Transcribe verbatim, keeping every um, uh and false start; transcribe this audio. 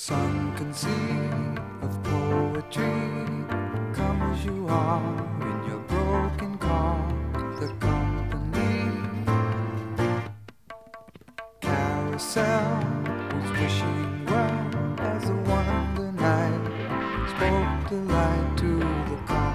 Sunken sea of poetry, come as you are in your broken car. The company carousel was wishing well as the wonder night spoke the light to the car.